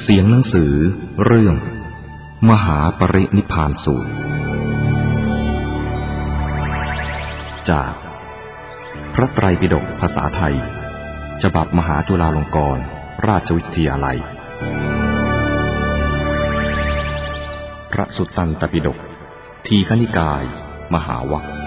เสียงหนังสือเรื่องมหาปรินิพพานสูตรจากพระไตรปิฎกภาษาไทยฉบับมหาจุฬาลงกรณราชวิทยาลัยพระสุตตันตปิฎกทีฆนิกายมหาวรรค